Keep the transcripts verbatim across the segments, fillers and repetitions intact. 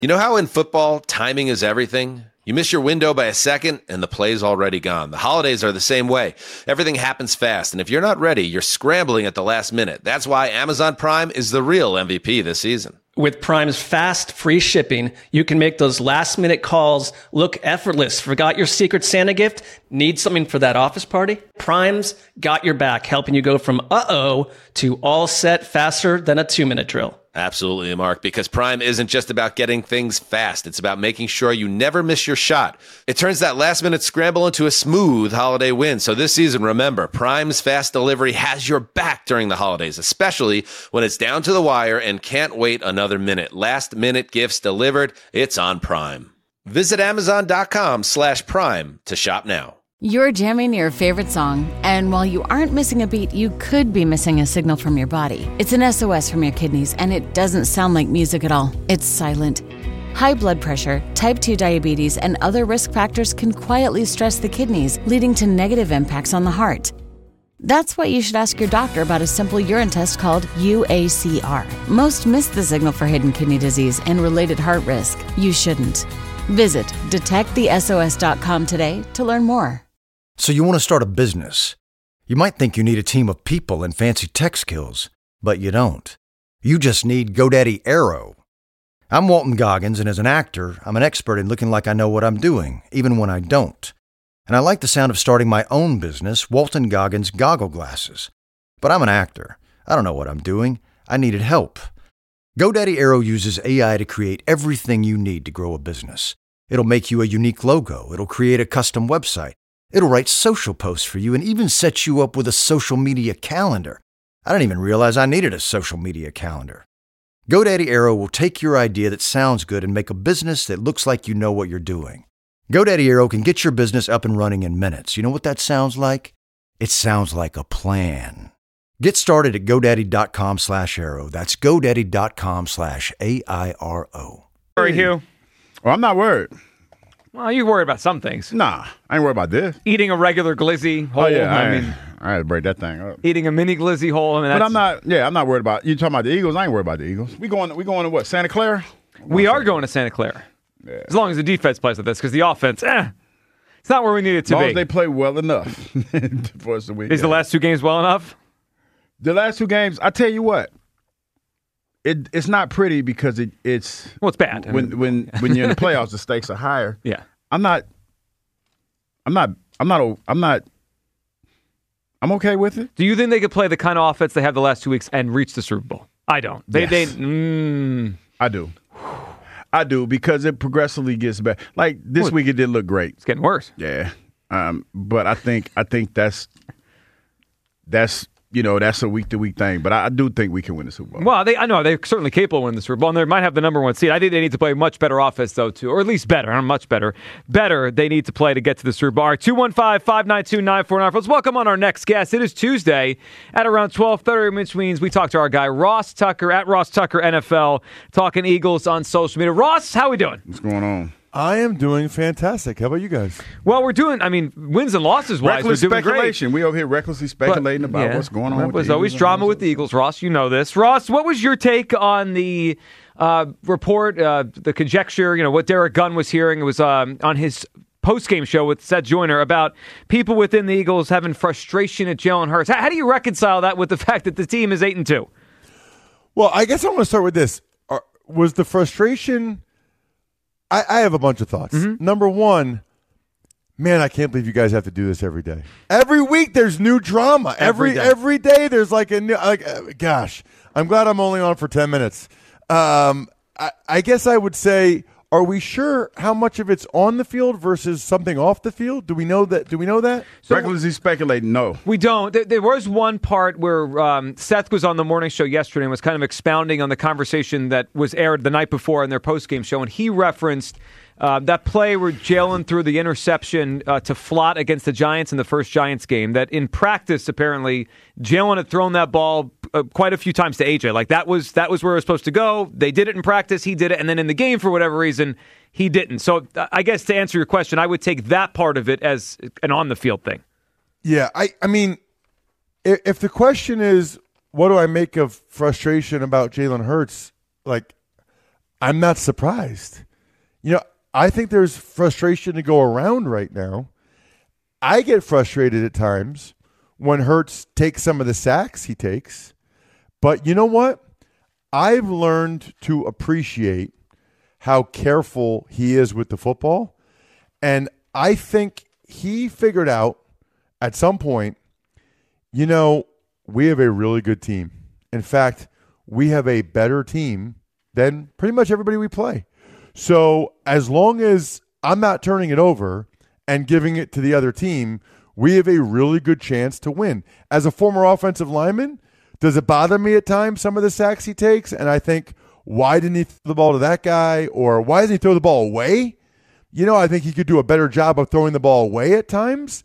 You know how in football, timing is everything? You miss your window by a second, and the play's already gone. The holidays are the same way. Everything happens fast, and if you're not ready, you're scrambling at the last minute. That's why Amazon Prime is the real M V P this season. With Prime's fast, free shipping, you can make those last-minute calls look effortless. Forgot your Secret Santa gift? Need something for that office party? Prime's got your back, helping you go from uh-oh to all set faster than a two-minute drill. Absolutely, Mark, because Prime isn't just about getting things fast. It's about making sure you never miss your shot. It turns that last-minute scramble into a smooth holiday win. So this season, remember, Prime's fast delivery has your back during the holidays, especially when it's down to the wire and can't wait another minute. Last-minute gifts delivered. It's on Prime. Visit Amazon.com slash Prime to shop now. You're jamming your favorite song, and while you aren't missing a beat, you could be missing a signal from your body. It's an S O S from your kidneys, and it doesn't sound like music at all. It's silent. High blood pressure, type two diabetes, and other risk factors can quietly stress the kidneys, leading to negative impacts on the heart. That's why you should ask your doctor about a simple urine test called U A C R. Most miss the signal for hidden kidney disease and related heart risk. You shouldn't. Visit detect the S O S dot com today to learn more. So you want to start a business. You might think you need a team of people and fancy tech skills, but you don't. You just need GoDaddy Aero. I'm Walton Goggins, and as an actor, I'm an expert in looking like I know what I'm doing, even when I don't. And I like the sound of starting my own business, Walton Goggins Goggle Glasses. But I'm an actor. I don't know what I'm doing. I needed help. GoDaddy Aero uses A I to create everything you need to grow a business. It'll make you a unique logo. It'll create a custom website. It'll write social posts for you and even set you up with a social media calendar. I didn't even realize I needed a social media calendar. GoDaddy Aero will take your idea that sounds good and make a business that looks like you know what you're doing. GoDaddy Aero can get your business up and running in minutes. You know what that sounds like? It sounds like a plan. Get started at GoDaddy.com slash Aero. That's GoDaddy.com slash A I R O. Worry, Hugh? Well, I'm not worried. Well, you worry about some things. Nah, I ain't worried about this. Eating a regular glizzy hole. Oh, yeah, I, I mean, I had to break that thing up. Eating a mini glizzy hole. I mean, but that's, I'm not. Yeah, I'm not worried about. You talking about the Eagles? I ain't worried about the Eagles. We going. We going to what? Santa Clara? We are going to Santa Clara. Yeah. As long as the defense plays with this, because the offense, eh, it's not where we need it to as long be. As they play well enough for us to win. Is the last two games well enough? The last two games, I tell you what. It it's not pretty because it it's well, it's bad. When I mean, when when you're in the playoffs, the stakes are higher. Yeah, I'm not. I'm not. I'm not. I'm not. I'm okay with it. Do you think they could play the kind of offense they have the last two weeks and reach the Super Bowl? I don't. They. Yes. They. Mm. I do. I do because it progressively gets better. Like this well, week, it did look great. It's getting worse. Yeah. Um. But I think. I think that's. That's. You know, that's a week-to-week thing, but I, I do think we can win the Super Bowl. Well, they, I know they're certainly capable of winning the Super Bowl, and they might have the number one seed. I think they need to play much better offense, though, too, or at least better. Not much better. Better they need to play to get to the Super Bowl. All right, two one five, five nine two, nine four nine. Let's welcome on our next guest. It is Tuesday at around twelve thirty, which means we talk to our guy, Ross Tucker, at Ross Tucker N F L, talking Eagles on social media. Ross, how we doing? What's going on? I am doing fantastic. How about you guys? Well, we're doing, I mean, wins and losses wise, Reckless we're doing speculation. great. We over here recklessly speculating but, about yeah, what's going on with the There's Eagles. always drama with the Eagles, Ross. You know this. Ross, what was your take on the uh, report, uh, the conjecture, you know, what Derek Gunn was hearing? It was um, on his post-game show with Seth Joyner about people within the Eagles having frustration at Jalen Hurts. How, how do you reconcile that with the fact that the team is eight and two? Well, I guess I want to start with this. Are, was the frustration... I, I have a bunch of thoughts. Mm-hmm. Number one, man, I can't believe you guys have to do this every day. Every week there's new drama. Every every day, every day there's like a new, like, uh, gosh, I'm glad I'm only on for ten minutes. Um, I, I guess I would say, are we sure how much of it's on the field versus something off the field? Do we know that? Do we know that? So recklessly speculating, no. We don't. There, there was one part where um, Seth was on the morning show yesterday and was kind of expounding on the conversation that was aired the night before in their postgame show, and he referenced uh, that play where Jalen threw the interception uh, to Flott against the Giants in the first Giants game, that in practice, apparently, Jalen had thrown that ball uh, quite a few times to A J. Like, that was that was where it was supposed to go. They did it in practice. He did it. And then in the game, for whatever reason, he didn't. So uh, I guess to answer your question, I would take that part of it as an on-the-field thing. Yeah, I, I mean, if, if the question is, what do I make of frustration about Jalen Hurts, like, I'm not surprised. You know, I think there's frustration to go around right now. I get frustrated at times when Hurts takes some of the sacks he takes. But you know what? I've learned to appreciate how careful he is with the football. And I think he figured out at some point, you know, we have a really good team. In fact, we have a better team than pretty much everybody we play. So as long as I'm not turning it over and giving it to the other team, we have a really good chance to win. As a former offensive lineman, does it bother me at times, some of the sacks he takes? And I think, why didn't he throw the ball to that guy? Or why doesn't he throw the ball away? You know, I think he could do a better job of throwing the ball away at times.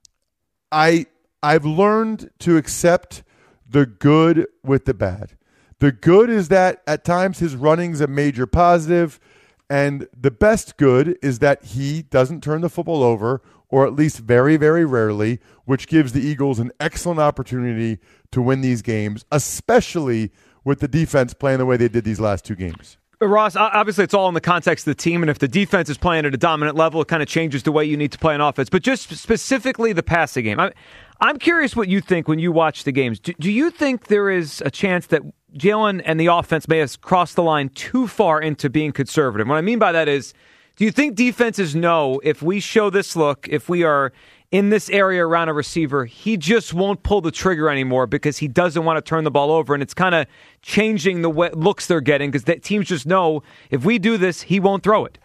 I, I've learned to accept the good with the bad. The good is that at times his running's a major positive, and the best good is that he doesn't turn the football over, or at least very, very rarely, which gives the Eagles an excellent opportunity to win these games, especially with the defense playing the way they did these last two games. Ross, obviously it's all in the context of the team, and if the defense is playing at a dominant level, it kind of changes the way you need to play on offense. But just specifically the passing game, I'm, I'm curious what you think when you watch the games. Do, do you think there is a chance that Jalen and the offense may have crossed the line too far into being conservative? What I mean by that is, do you think defenses know if we show this look, if we are in this area around a receiver, he just won't pull the trigger anymore because he doesn't want to turn the ball over, and it's kind of changing the way, looks they're getting because the teams just know if we do this, he won't throw it?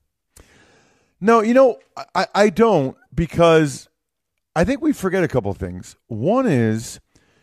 No, you know, I, I don't, because I think we forget a couple of things. One is,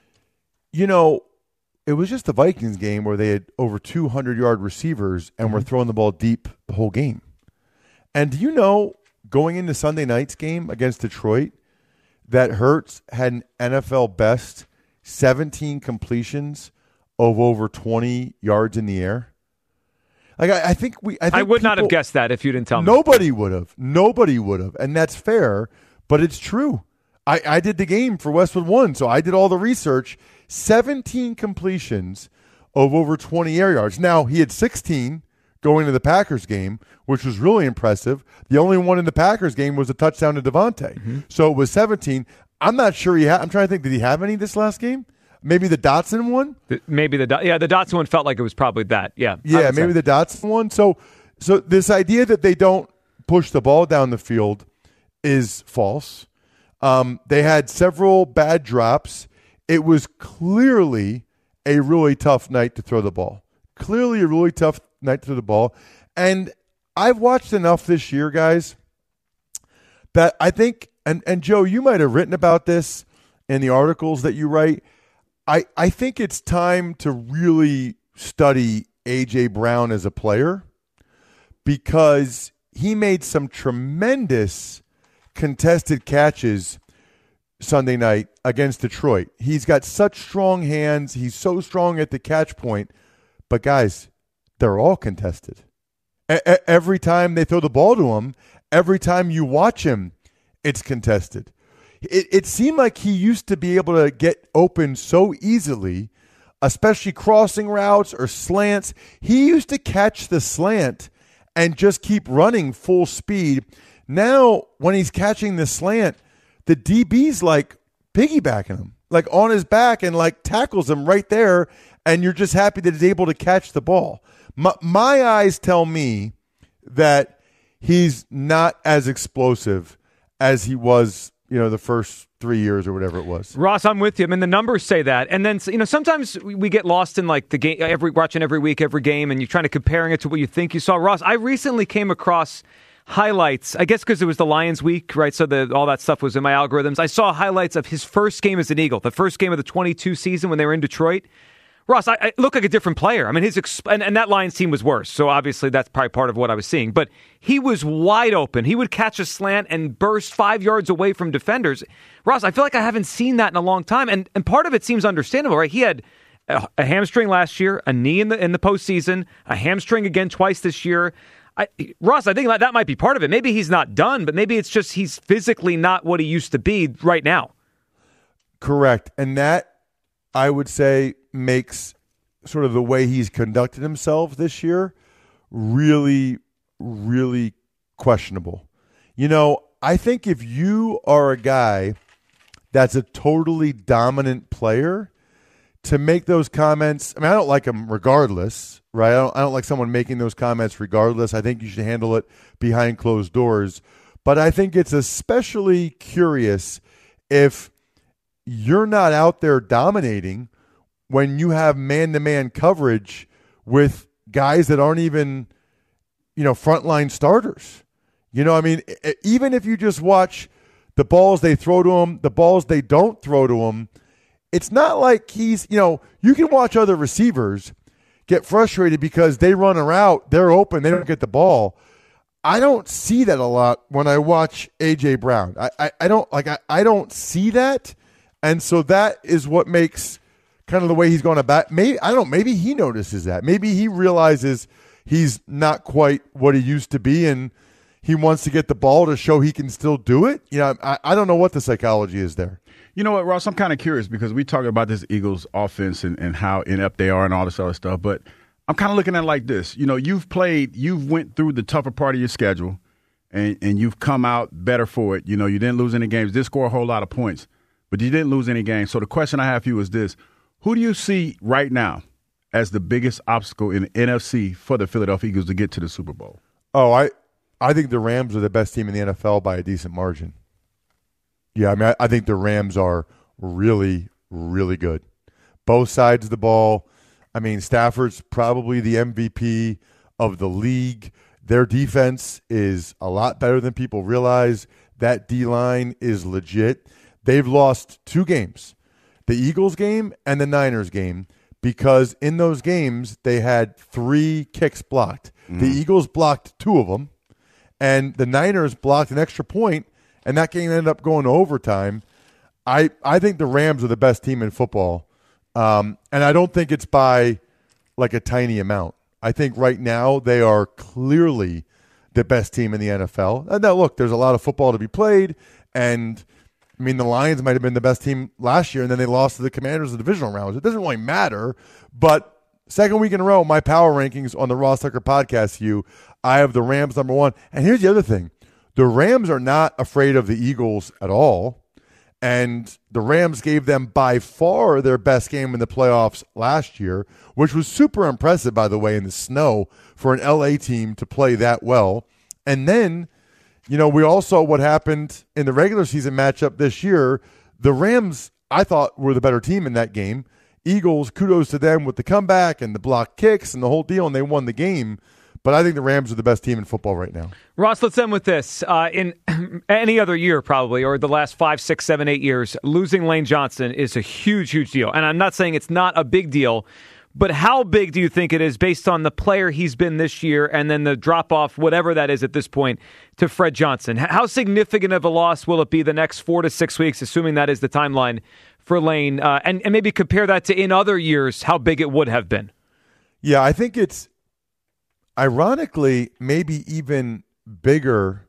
you know, it was just the Vikings game where they had over two hundred yard receivers and mm-hmm. were throwing the ball deep the whole game. And do you know, going into Sunday night's game against Detroit, that Hurts had an N F L best seventeen completions of over twenty yards in the air? Like I, I think we. I, think I would people, not have guessed that if you didn't tell me. Nobody would have. Nobody would have, and that's fair. But it's true. I, I did the game for Westwood One, so I did all the research. seventeen completions of over twenty air yards. Now he had sixteen going to the Packers game, which was really impressive. The only one in the Packers game was a touchdown to Devontae. Mm-hmm. So it was seventeen. I'm not sure he had. I'm trying to think, did he have any this last game? Maybe the Dotson one? The, maybe the yeah, the Dotson one felt like it was probably that. Yeah. Yeah, maybe say. the Dotson one. So so this idea that they don't push the ball down the field is false. Um, they had several bad drops. It was clearly a really tough night to throw the ball. Clearly a really tough night to throw the ball. And I've watched enough this year, guys, that I think, and, and Joe, you might have written about this in the articles that you write. I, I think it's time to really study A J. Brown as a player, because he made some tremendous contested catches Sunday night against Detroit. He's got such strong hands. He's so strong at the catch point. But, guys, they're all contested. A- every time they throw the ball to him, every time you watch him, it's contested. It, it seemed like he used to be able to get open so easily, especially crossing routes or slants. He used to catch the slant and just keep running full speed. Now, when he's catching the slant, the D B's like piggybacking him, like on his back, and like tackles him right there, and you're just happy that he's able to catch the ball. My, my eyes tell me that he's not as explosive as he was, you know, the first three years or whatever it was. Ross, I'm with you. I mean, the numbers say that. And then, you know, sometimes we get lost in like the game, every watching every week, every game, and you're trying to comparing it to what you think you saw. Ross, I recently came across highlights, I guess because it was the Lions week, right? So the, all that stuff was in my algorithms. I saw highlights of his first game as an Eagle, the first game of the twenty-two season when they were in Detroit. Ross, I, I look like a different player. I mean, his exp- and, and that Lions team was worse, so obviously that's probably part of what I was seeing. But he was wide open. He would catch a slant and burst five yards away from defenders. Ross, I feel like I haven't seen that in a long time, and and part of it seems understandable, right? He had a, a hamstring last year, a knee in the in the postseason, a hamstring again twice this year. I, Ross, I think that might be part of it. Maybe he's not done, but maybe it's just he's physically not what he used to be right now. Correct. And that, I would say, makes sort of the way he's conducted himself this year really, really questionable. You know, I think if you are a guy that's a totally dominant player, to make those comments, I mean, I don't like them regardless, right? I don't, I don't like someone making those comments regardless. I think you should handle it behind closed doors. But I think it's especially curious if you're not out there dominating when you have man-to-man coverage with guys that aren't even, you know, frontline starters. You know, I mean, even if you just watch the balls they throw to him, the balls they don't throw to him, it's not like he's, you know, you can watch other receivers get frustrated because they run a route, they're open, they don't get the ball. I don't see that a lot when I watch A J. Brown. I, I, I don't like I, I don't see that. And so that is what makes kind of the way he's going about. Maybe I don't know, maybe he notices that. Maybe he realizes he's not quite what he used to be and he wants to get the ball to show he can still do it. You know, I, I don't know what the psychology is there. You know what, Ross? I'm kind of curious because we talk about this Eagles offense and, and how inept they are and all this other stuff, but I'm kind of looking at it like this. You know, you've played, you've went through the tougher part of your schedule, and, and you've come out better for it. You know, you didn't lose any games, did score a whole lot of points, but you didn't lose any games. So the question I have for you is this. Who do you see right now as the biggest obstacle in the N F C for the Philadelphia Eagles to get to the Super Bowl? Oh, I, I think the Rams are the best team in the N F L by a decent margin. Yeah, I mean, I, I think the Rams are really, really good. Both sides of the ball. I mean, Stafford's probably the M V P of the league. Their defense is a lot better than people realize. That D-line is legit. They've lost two games, the Eagles game and the Niners game, because in those games they had three kicks blocked. Mm. The Eagles blocked two of them, and the Niners blocked an extra point, and that game ended up going to overtime. I, I think the Rams are the best team in football, um, and I don't think it's by like a tiny amount. I think right now they are clearly the best team in the N F L. And now, look, there's a lot of football to be played, and I mean, the Lions might have been the best team last year, and then they lost to the Commanders in the divisional rounds. It doesn't really matter, but second week in a row, my power rankings on the Ross Tucker podcast, you, I have the Rams number one. And here's the other thing. The Rams are not afraid of the Eagles at all. And the Rams gave them by far their best game in the playoffs last year, which was super impressive, by the way, in the snow for an L A team to play that well. And then, you know, we all saw what happened in the regular season matchup this year. The Rams, I thought, were the better team in that game. Eagles, kudos to them with the comeback and the block kicks and the whole deal, and they won the game. But I think the Rams are the best team in football right now. Ross, let's end with this. Uh, in any other year, probably, or the last five, six, seven, eight years, losing Lane Johnson is a huge, huge deal. And I'm not saying it's not a big deal, but how big do you think it is based on the player he's been this year and then the drop-off, whatever that is at this point, to Fred Johnson? How significant of a loss will it be the next four to six weeks, assuming that is the timeline for Lane? Uh, and, and maybe compare that to in other years, how big it would have been. Yeah, I think it's ironically, maybe even bigger,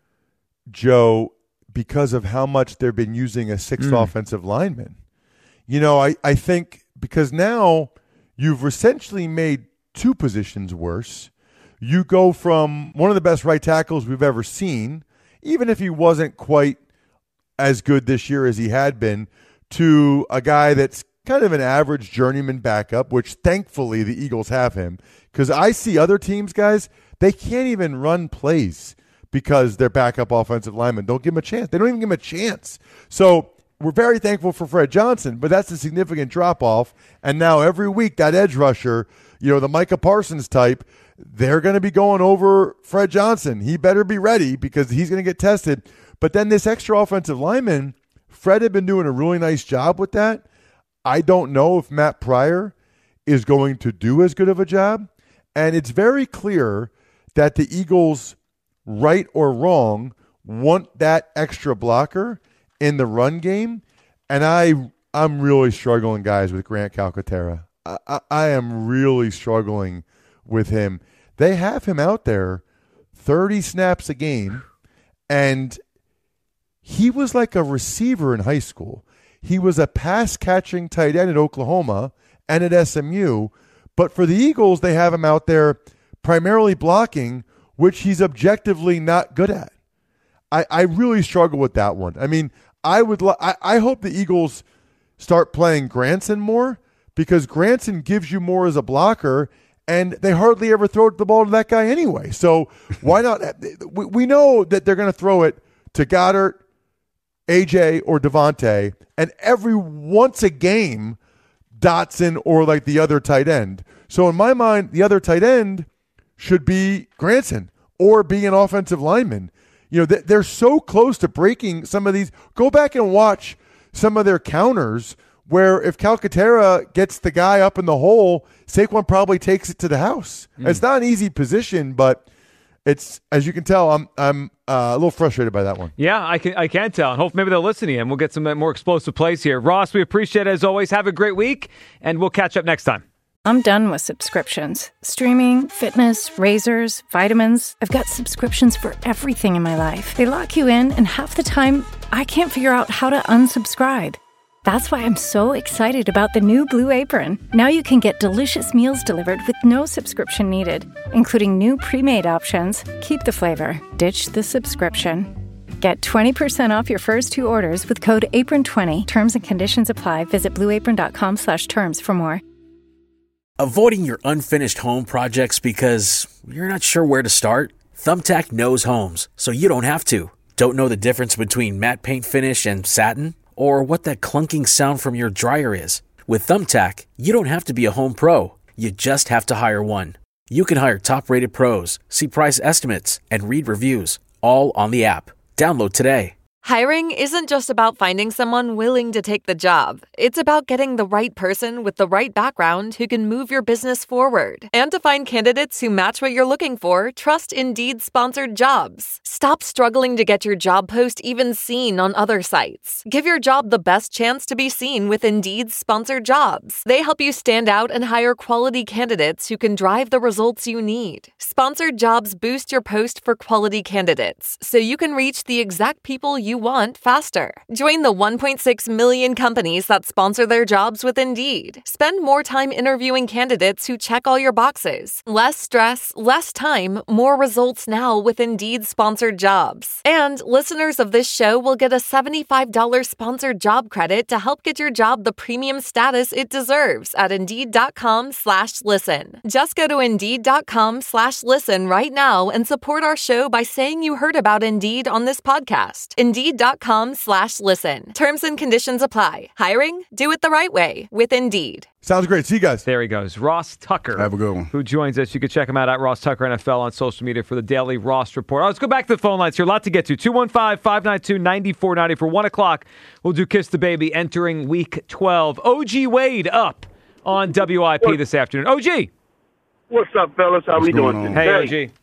Joe, because of how much they've been using a sixth mm. offensive lineman. You know, I, I think because now you've essentially made two positions worse. You go from one of the best right tackles we've ever seen, even if he wasn't quite as good this year as he had been, to a guy that's kind of an average journeyman backup, which thankfully the Eagles have him. Because I see other teams, guys, they can't even run plays because their backup offensive linemen don't give them a chance. They don't even give them a chance. So we're very thankful for Fred Johnson, but that's a significant drop-off. And now every week that edge rusher, you know, the Micah Parsons type, they're going to be going over Fred Johnson. He better be ready because he's going to get tested. But then this extra offensive lineman, Fred had been doing a really nice job with that. I don't know if Matt Pryor is going to do as good of a job. And it's very clear that the Eagles, right or wrong, want that extra blocker in the run game. And I, I'm really struggling, guys, with Grant Calcaterra. I, I, I am really struggling with him. They have him out there thirty snaps a game, and he was like a receiver in high school. He was a pass-catching tight end at Oklahoma and at S M U. But for the Eagles, they have him out there primarily blocking, which he's objectively not good at. I, I really struggle with that one. I mean, I would lo- I, I hope the Eagles start playing Granson more, because Granson gives you more as a blocker, and they hardly ever throw the ball to that guy anyway. So why not? We, we know that they're going to throw it to Goddard, A J, or Devontae, and every once a game, Dotson or like the other tight end. So in my mind, the other tight end should be Granson or be an offensive lineman. You know, they're so close to breaking some of these. Go back and watch some of their counters where if Calcaterra gets the guy up in the hole, Saquon probably takes it to the house. Mm. It's not an easy position, but it's, as you can tell, I'm I'm uh, a little frustrated by that one. Yeah, I can I can tell. And hope maybe they'll listen to him. We'll get some more explosive plays here. Ross, we appreciate it as always. Have a great week, and we'll catch up next time. I'm done with subscriptions. Streaming, fitness, razors, vitamins. I've got subscriptions for everything in my life. They lock you in, and half the time, I can't figure out how to unsubscribe. That's why I'm so excited about the new Blue Apron. Now you can get delicious meals delivered with no subscription needed, including new pre-made options. Keep the flavor, ditch the subscription. Get twenty percent off your first two orders with code apron twenty. Terms and conditions apply. Visit blueapron.com slash terms for more. Avoiding your unfinished home projects because you're not sure where to start? Thumbtack knows homes, so you don't have to. Don't know the difference between matte paint finish and satin? Or what that clunking sound from your dryer is? With Thumbtack, you don't have to be a home pro. You just have to hire one. You can hire top-rated pros, see price estimates, and read reviews, all on the app. Download today. Hiring isn't just about finding someone willing to take the job. It's about getting the right person with the right background who can move your business forward. And to find candidates who match what you're looking for, trust Indeed-sponsored jobs. Stop struggling to get your job post even seen on other sites. Give your job the best chance to be seen with Indeed-sponsored jobs. They help you stand out and hire quality candidates who can drive the results you need. Sponsored jobs boost your post for quality candidates, so you can reach the exact people you want faster. Join the one point six million companies that sponsor their jobs with Indeed. Spend more time interviewing candidates who check all your boxes. Less stress, less time, more results now with Indeed-sponsored jobs. And listeners of this show will get a seventy-five dollars sponsored job credit to help get your job the premium status it deserves at Indeed.com slash listen. Just go to Indeed.com slash listen right now and support our show by saying you heard about Indeed on this podcast. Indeed.com slash listen. Terms and conditions apply. Hiring? Do it the right way with Indeed. Sounds great. See you guys. There he goes. Ross Tucker. Have a good one. Who joins us. You can check him out at Ross Tucker N F L on social media for the daily Ross Report. Right, let's go back to the phone lines here. A lot to get to. two one five, five nine two, nine four nine zero for one o'clock. We'll do Kiss the Baby entering week twelve. O G Wade up on W I P what? This afternoon. O G. What's up, fellas? How What's we doing on? today? Hey, O G.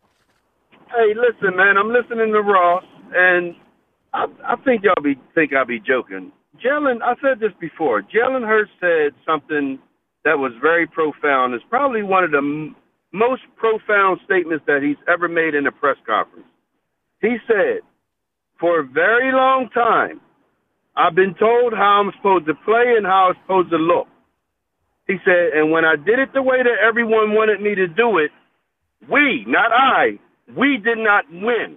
Hey, listen, man. I'm listening to Ross, and I, I think y'all be think I'll be joking. Jalen, I said this before. Jalen Hurts said something that was very profound. It's probably one of the m- most profound statements that he's ever made in a press conference. He said, for a very long time, I've been told how I'm supposed to play and how I'm supposed to look. He said, and when I did it the way that everyone wanted me to do it, we, not I, we did not win.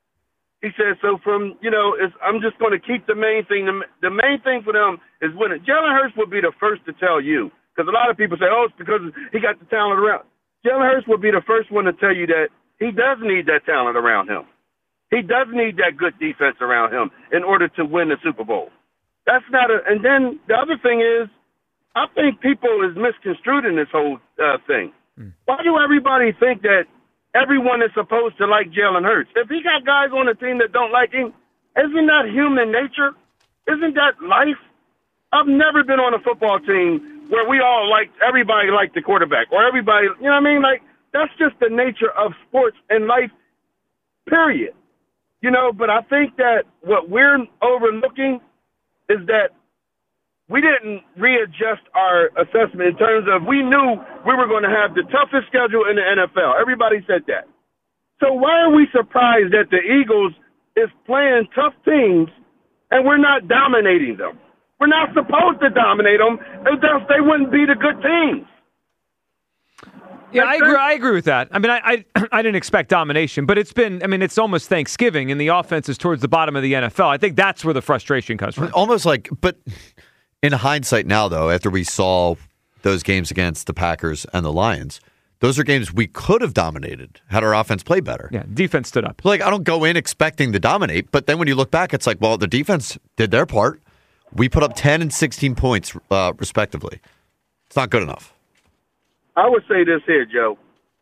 He said, so from, you know, it's, I'm just going to keep the main thing. The, the main thing for them is winning. Jalen Hurts will be the first to tell you, because a lot of people say, oh, it's because he got the talent around. Jalen Hurts will be the first one to tell you that he does need that talent around him. He does need that good defense around him in order to win the Super Bowl. That's not a – and then the other thing is, I think people is misconstrued in this whole uh, thing. Mm. Why do everybody think that everyone is supposed to like Jalen Hurts? If he got guys on the team that don't like him, isn't that human nature? Isn't that life? I've never been on a football team where we all liked, everybody liked the quarterback, or everybody, you know what I mean? Like, that's just the nature of sports and life, period. You know, but I think that what we're overlooking is that we didn't readjust our assessment in terms of we knew we were going to have the toughest schedule in the N F L. Everybody said that. So why are we surprised that the Eagles is playing tough teams and we're not dominating them? We're not supposed to dominate them, else they wouldn't be the good teams. Yeah, Make I agree. sense? I agree with that. I mean, I, I I didn't expect domination, but it's been. I mean, it's almost Thanksgiving, and the offense is towards the bottom of the N F L. I think that's where the frustration comes from. Almost like, but in hindsight now, though, after we saw those games against the Packers and the Lions, those are games we could have dominated had our offense played better. Yeah, defense stood up. Like, I don't go in expecting to dominate, but then when you look back, it's like, well, the defense did their part. We put up ten and sixteen points, uh, respectively. It's not good enough. I would say this here, Joe.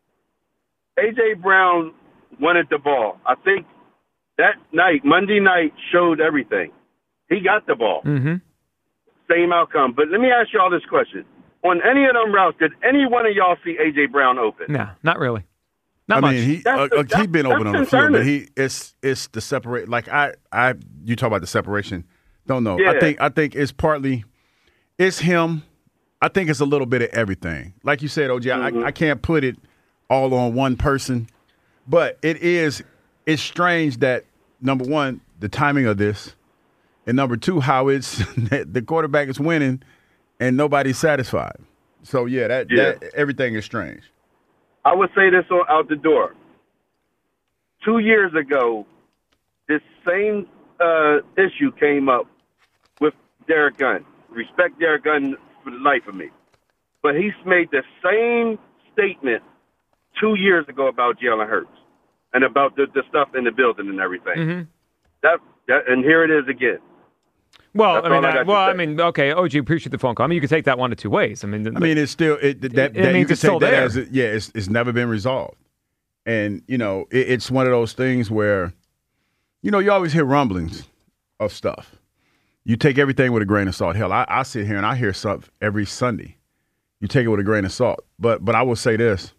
A J. Brown wanted the ball. I think that night, Monday night, showed everything. He got the ball. Mm-hmm. Same outcome. But let me ask you all this question. On any of them routes, did any one of y'all see A J. Brown open? No, not really. Not I much. mean, he That's uh, the- he's been that's open on the field, concerning. but he it's it's the separate. Like I I you talk about the separation. Don't know. Yeah. I think I think it's partly it's him. I think it's a little bit of everything. Like you said, O J, Mm-hmm. I, I can't put it all on one person, but it is it's strange that number one, the timing of this, and number two, how it's the quarterback is winning and nobody's satisfied. So yeah, that, Yeah. that everything is strange. I would say this on, out the door. Two years ago, this same uh, issue came up with Derek Gunn. Respect Derek Gunn for the life of me. But he's made the same statement two years ago about Jalen Hurts and about the, the stuff in the building and everything. Mm-hmm. That, that and here it is again. Well, That's I mean, all I I, got to well, I say. mean, okay, O G, appreciate the phone call. I mean, you can take that one of two ways. I mean, I mean, it's still it, that, that, It that means you can it's still take that there. as a, yeah, it's it's never been resolved, and you know it, it's one of those things where, you know, you always hear rumblings of stuff. You take everything with a grain of salt. Hell, I, I sit here and I hear stuff every Sunday. You take it with a grain of salt, but but I will say this: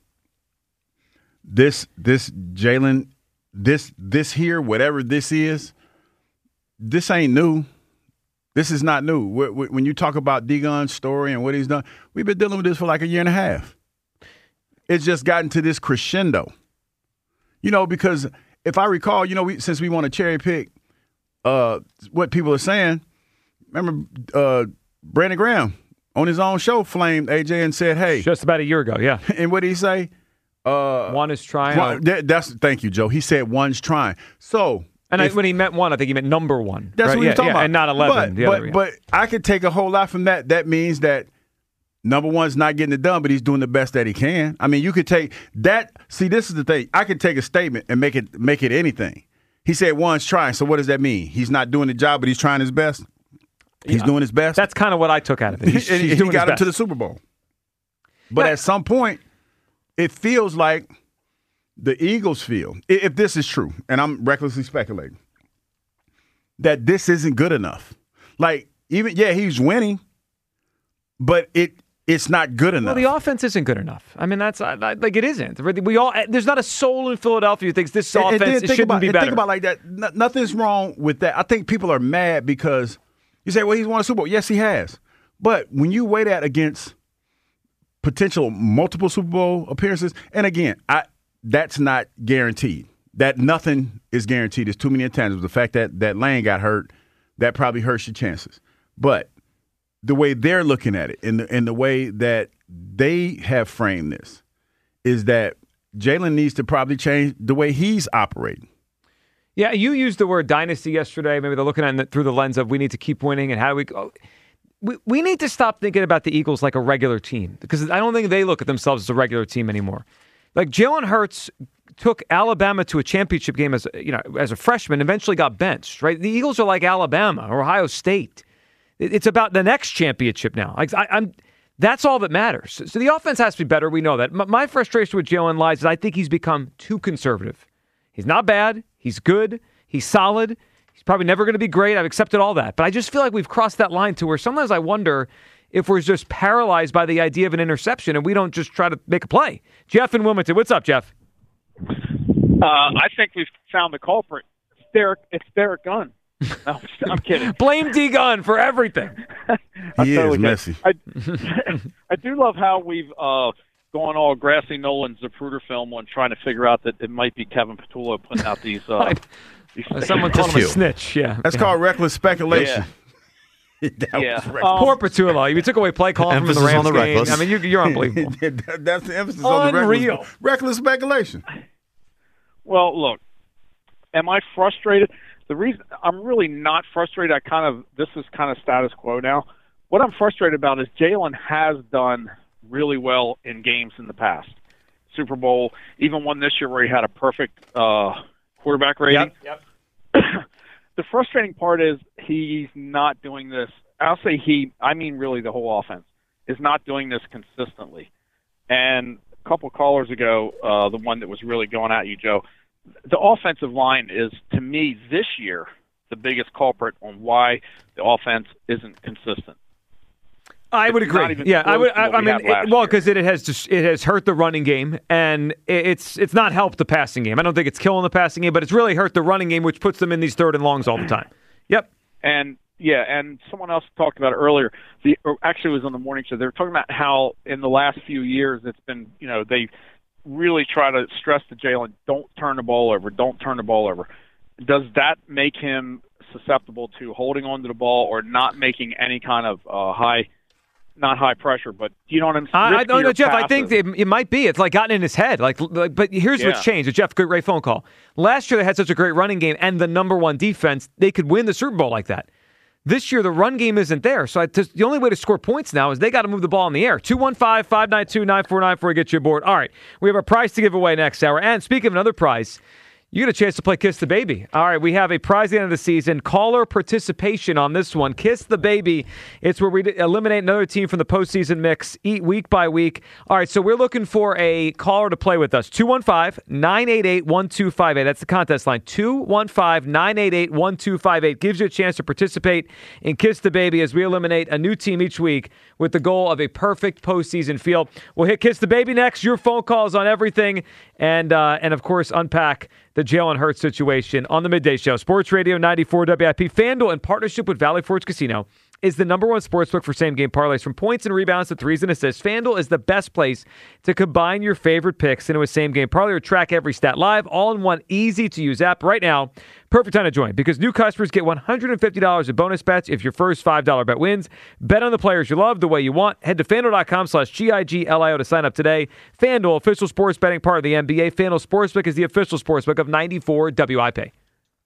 this this Jalen, this this here, whatever this is, this ain't new. This is not new. When you talk about Degon's story and what he's done, we've been dealing with this for like a year and a half. It's just gotten to this crescendo. You know, because if I recall, you know, we, since we want to cherry pick uh, what people are saying, remember uh, Brandon Graham on his own show flamed A J and said, hey. just about a year ago, yeah. And what did he say? Uh, One is trying. one- that- that's Thank you, Joe. He said one's trying. So. And I, if- when he meant one, I think he meant number one. That's right? what yeah, he's talking yeah, about. and not eleven. But, the but, other, yeah. but I could take a whole lot from that. That means that number one's not getting it done, but he's doing the best that he can. I mean, you could take that. See, this is the thing. I could take a statement and make it make it anything. He said one's trying. So what does that mean? He's not doing the job, but he's trying his best. He's Yeah. doing his best. That's kind of what I took out of it. He's, and he's he doing got his him to the best. Super Bowl. But Yeah. at some point, it feels like the Eagles feel, i- if this is true, and I'm recklessly speculating, that this isn't good enough. Like, even, yeah, he's winning, but it it's not good enough. Well, the offense isn't good enough. I mean, that's uh, like it isn't. We all there's not a soul in Philadelphia who thinks this And- and offense then it think shouldn't about, be and better. Think about it like that. No- nothing's wrong with that. I think people are mad because you say, well, he's won a Super Bowl. Yes, he has. But when you weigh that against potential multiple Super Bowl appearances, and again, I that's not guaranteed. That nothing is guaranteed. There's too many intangibles. The fact that that Lane got hurt, that probably hurts your chances. But the way they're looking at it and the, and the way that they have framed this is that Jalen needs to probably change the way he's operating. Yeah, you used the word dynasty yesterday. Maybe they're looking at it through the lens of we need to keep winning and how do we go. We, we need to stop thinking about the Eagles like a regular team because I don't think they look at themselves as a regular team anymore. Like Jalen Hurts took Alabama to a championship game as you know as a freshman, eventually got benched. Right, the Eagles are like Alabama or Ohio State. It, it's about the next championship now. Like I, I'm, that's all that matters. So the offense has to be better. We know that. My, my frustration with Jalen lies is I think he's become too conservative. He's not bad. He's good. He's solid. He's probably never going to be great. I've accepted all that. But I just feel like we've crossed that line to where sometimes I wonder if we're just paralyzed by the idea of an interception and we don't just try to make a play. Jeff in Wilmington. What's up, Jeff? Uh, I think we've found the culprit. It's Derek, it's Derek Gunn. No, I'm kidding. Blame D Gunn for everything. He is messy. I, I do love how we've uh, gone all Grassy Nolan Zapruder film on trying to figure out that it might be Kevin Petullo putting out these. Uh, these Someone called him a snitch. Yeah, That's yeah. called reckless speculation. that Yeah. was reckless. Um, Poor Petula. You took away play calling from the Emphasis Rams on the game. reckless. I mean, you're, you're unbelievable. That- That's the emphasis on the Unreal. reckless, reckless speculation. Well, look, am I frustrated? The reason I'm really not frustrated, I kind of this is kind of status quo now. What I'm frustrated about is Jalen has done really well in games in the past. Super Bowl, even one this year where he had a perfect uh, quarterback rating. Yep. Yep. The frustrating part is he's not doing this. I'll say he, I mean really the whole offense, is not doing this consistently. And a couple callers ago, uh, the one that was really going at you, Joe, the offensive line is, to me, this year, the biggest culprit on why the offense isn't consistent. I would It's not agree. even Yeah, I close would. to I, what I we mean, had it, last well, year. because it has just, it has hurt the running game, and it, it's it's not helped the passing game. I don't think it's killing the passing game, but it's really hurt the running game, which puts them in these third and longs all the time. Yep. And yeah, and someone else talked about it earlier. The or actually, it was on the morning show. They were talking about how in the last few years it's been, you know, they really try to stress to Jalen, don't turn the ball over, don't turn the ball over. Does that make him susceptible to holding on to the ball or not making any kind of uh, high, not high pressure, but you know what I'm saying? I, I don't know, Jeff. I think it, it might be. It's like gotten in his head. Like, like but here's Yeah. what's changed. Jeff, good, great phone call. Last year they had such a great running game and the number one defense. They could win the Super Bowl like that. This year, the run game isn't there. So I, just, the only way to score points now is they got to move the ball in the air. two one five, five nine two, nine four nine four to get you aboard. All right, we have a prize to give away next hour. And speaking of another prize, you get a chance to play Kiss the Baby. All right, we have a prize at the end of the season. Caller participation on this one. Kiss the Baby. It's where we eliminate another team from the postseason mix, eat week by week. All right, so we're looking for a caller to play with us. two one five, nine eight eight, one two five eight. That's the contest line. two one five, nine eight eight, one two five eight. Gives you a chance to participate in Kiss the Baby as we eliminate a new team each week with the goal of a perfect postseason field. We'll hit Kiss the Baby next. Your phone calls on everything. And, uh, and of course, unpack the Jalen Hurts situation on the Midday Show. Sports Radio ninety-four W I P. FanDuel, in partnership with Valley Forge Casino, is the number one sportsbook for same-game parlays. From points and rebounds to threes and assists, FanDuel is the best place to combine your favorite picks into a same-game parlay or track every stat live, all in one easy-to-use app. Right now, perfect time to join because new customers get one hundred fifty dollars in bonus bets if your first five dollars bet wins. Bet on the players you love the way you want. Head to FanDuel.com slash G I G L I O to sign up today. FanDuel, official sports betting part of the N B A. FanDuel Sportsbook is the official sportsbook of ninety-four W I P.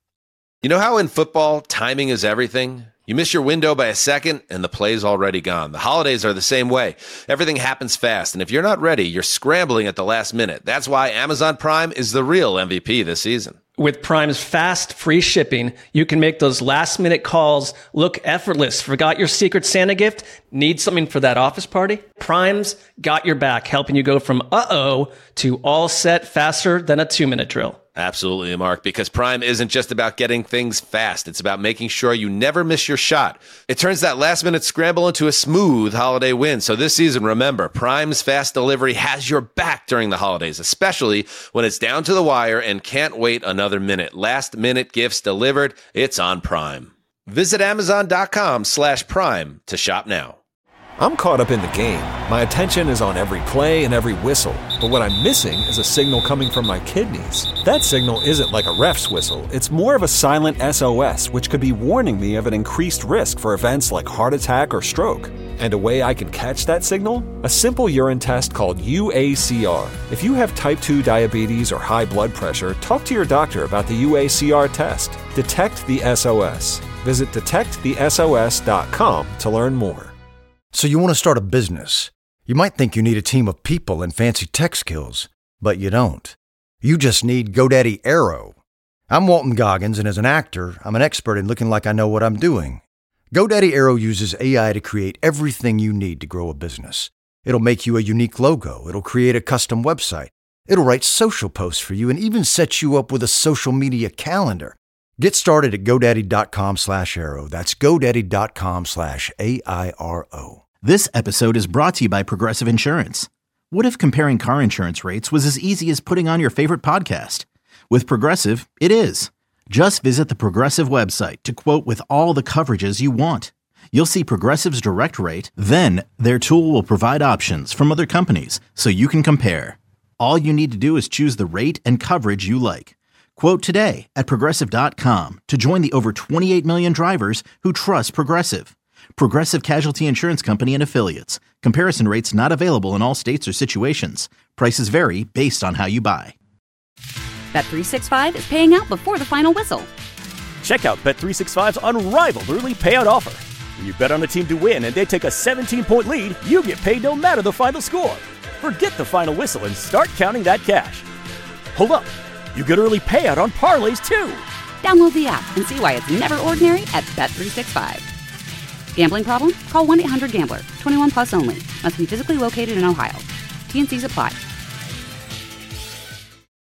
You know how in football, timing is everything? You miss your window by a second, and the play's already gone. The holidays are the same way. Everything happens fast, and if you're not ready, you're scrambling at the last minute. That's why Amazon Prime is the real M V P this season. With Prime's fast, free shipping, you can make those last-minute calls look effortless. Forgot your Secret Santa gift? Need something for that office party? Prime's got your back, helping you go from uh-oh to all set faster than a two-minute drill. Absolutely, Mark, because Prime isn't just about getting things fast. It's about making sure you never miss your shot. It turns that last-minute scramble into a smooth holiday win. So this season, remember, Prime's fast delivery has your back during the holidays, especially when it's down to the wire and can't wait another minute. Last-minute gifts delivered. It's on Prime. Visit Amazon.com slash Prime to shop now. I'm caught up in the game. My attention is on every play and every whistle. But what I'm missing is a signal coming from my kidneys. That signal isn't like a ref's whistle. It's more of a silent S O S, which could be warning me of an increased risk for events like heart attack or stroke. And a way I can catch that signal? A simple urine test called U A C R. If you have type two diabetes or high blood pressure, talk to your doctor about the U A C R test. Detect the S O S. Visit detect the S O S dot com to learn more. So you want to start a business. You might think you need a team of people and fancy tech skills, but you don't. You just need GoDaddy Aero. I'm Walton Goggins, and as an actor, I'm an expert in looking like I know what I'm doing. GoDaddy Aero uses A I to create everything you need to grow a business. It'll make you a unique logo. It'll create a custom website. It'll write social posts for you and even set you up with a social media calendar. Get started at GoDaddy.com slash Aero. That's GoDaddy.com slash A I R O. This episode is brought to you by Progressive Insurance. What if comparing car insurance rates was as easy as putting on your favorite podcast? With Progressive, it is. Just visit the Progressive website to quote with all the coverages you want. You'll see Progressive's direct rate, then their tool will provide options from other companies so you can compare. All you need to do is choose the rate and coverage you like. Quote today at Progressive dot com to join the over twenty-eight million drivers who trust Progressive. Progressive Casualty Insurance Company and Affiliates. Comparison rates not available in all states or situations. Prices vary based on how you buy. Bet three sixty-five is paying out before the final whistle. Check out Bet three sixty-five's unrivaled early payout offer. When you bet on a team to win and they take a seventeen-point lead, you get paid no matter the final score. Forget the final whistle and start counting that cash. Hold up. You get early payout on parlays, too. Download the app and see why it's never ordinary at Bet three sixty-five. Gambling problem? Call one eight hundred gambler. twenty-one plus only. Must be physically located in Ohio. T and C's apply.